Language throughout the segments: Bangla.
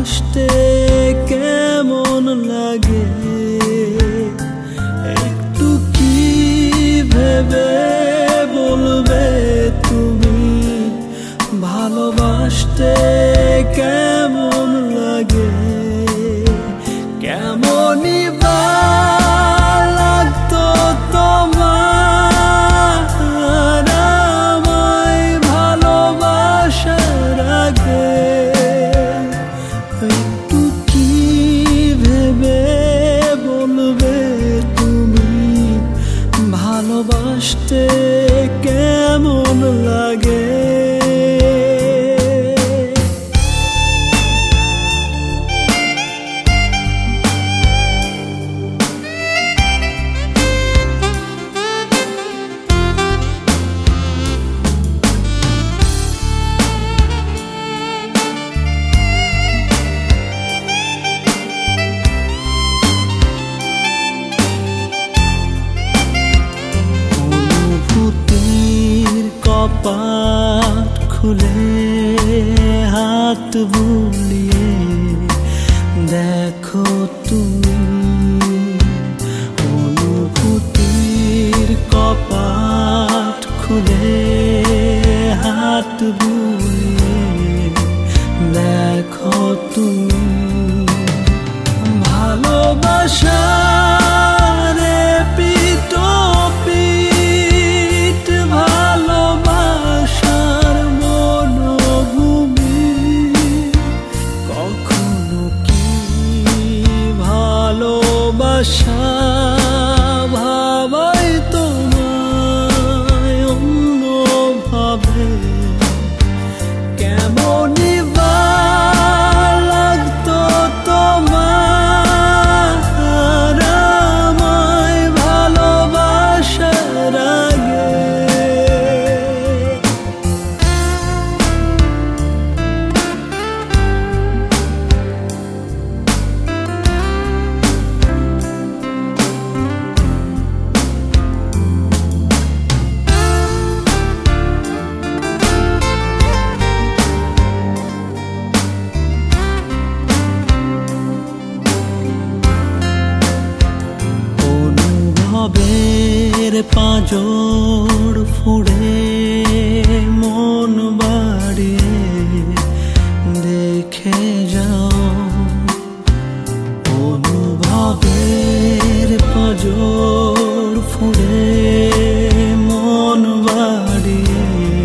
ভালোবাসতে কেমন লাগে একটু কি ভেবে বলবে তুমি ভালোবাসতে কেমন লাগে কেমনই বা লাগতো তোমার আমায় ভালোবাসার আগে একটু কি ভেবে বলবে তুমি ভালোবাসতে কেমন লাগে কপাট খুলে হাত বুলিয়ে দেখো তুমি অনুভূতির কপাট খুলে হাত বুলিয়ে দেখো তুমি ভালোবাসা ভাবাই তোমায় অন্য ভাবে কেমনই বা লাগতো তোমার আমায় ভালোবাসার আগে ভবের পাঁজর ফুঁড়ে মন বাড়িয়ে দেখে যাও অনুভবের পাঁজর ফুঁড়ে মন বাড়িয়ে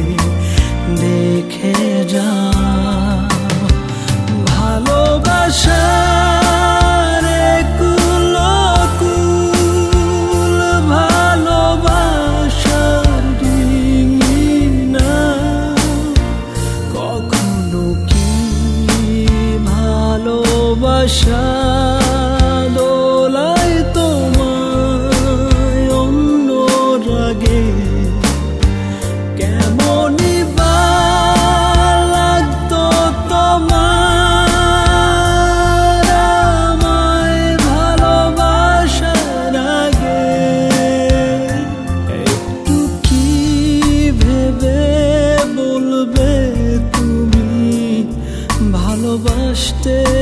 দেখে যাও ভালোবাসা দোলাই তোমায় অন্য রাগে কেমনই বা লাগতো তোমার আমায় ভালোবাসার আগে একটু কি ভেবে বলবে তুমি ভালোবাসতে